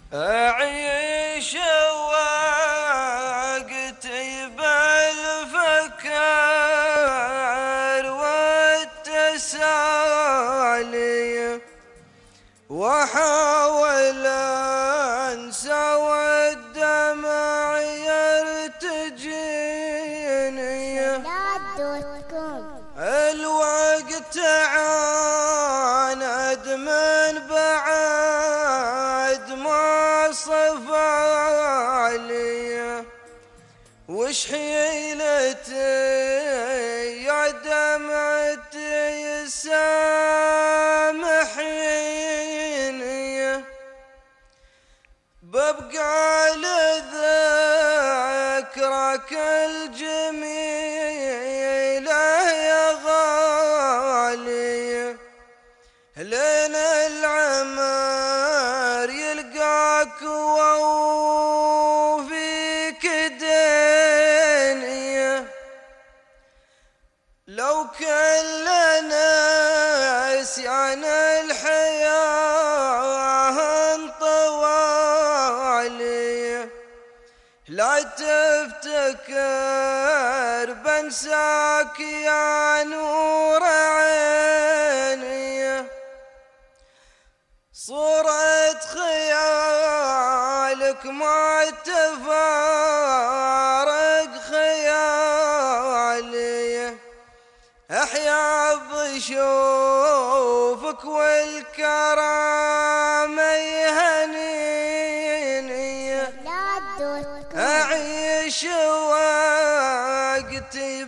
أعيش وقتي بالفكر والتسالي، وأحاول أنسى والدمع يرتجيني. الوقت عاند من بعد ما صفالي، وش حيلتي يا دمعتي سامحيني، ببقى لذكرك الجميلة يا غالي، لين العمر يلقاك وفيك ديني. لو كلنا نسيان الحياة انطوالي، لا تفتكر بنساك يا نور عيني. صورة خيالك ما تفارق خيالي، أحيا بشوفك والكرام يهنيني. أعيش وقتي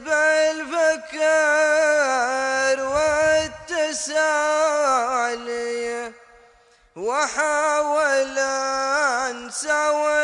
بالفكر والتسالي، وأحاول أنسى